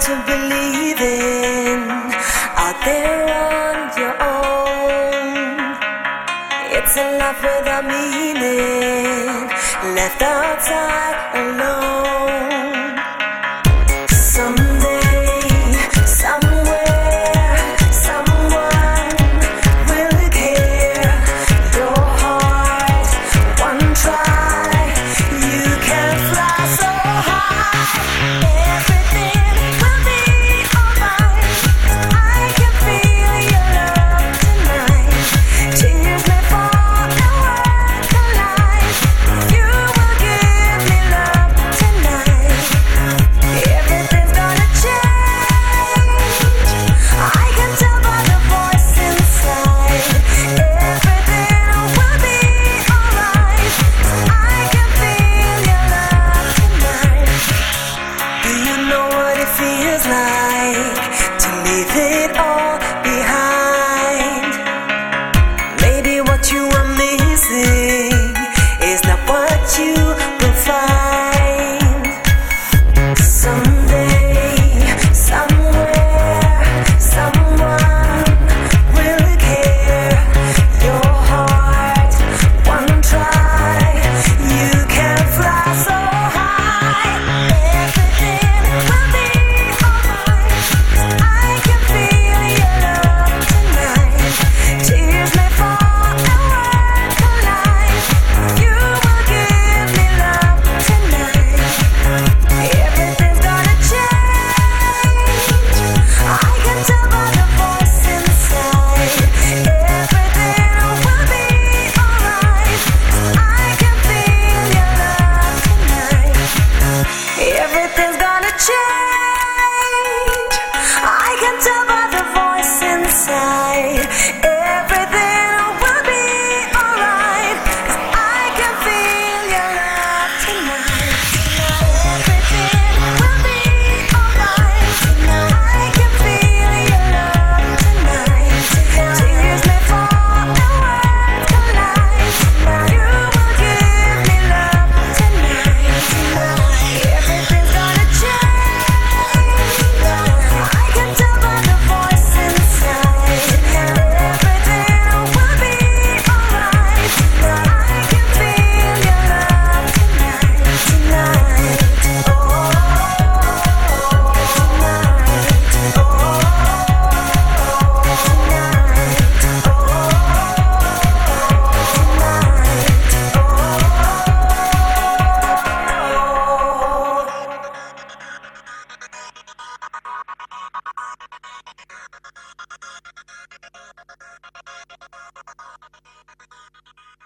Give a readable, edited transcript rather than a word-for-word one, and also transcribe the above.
to believe in out there on your own. It's a life without meaning, left outside alone. Someday, somewhere, someone will hear your heart. One try, you can fly so high. Everything will be alright. I can feel your love tonight. Tears may fall and words collide. You will give me love tonight. Everything's gonna change. I can tell by the voice inside. Everything will be alright. I can feel your love tonight. Do you know what it feels like to leave it all behind? Maybe what you are missing is not what you will find. Someday, somewhere, someone will care your heart. One try, you can fly so high. Everything will be alright. I can feel your love tonight. Tears may fall and words collide. You will give me love tonight. Everything's gonna change. I can tell by the voice inside. Everything will be alright. I can feel your love tonight. Everything's gonna change. I can tell by the voice inside. Everything will be alright. I can feel your love tonight. Everything will be alright. I can feel your love tonight. Tears may fall and words collide. You will give me love tonight. Everything's gonna change. I can tell by the voice inside. Everything will be alright. I can feel your love tonight. Tonight.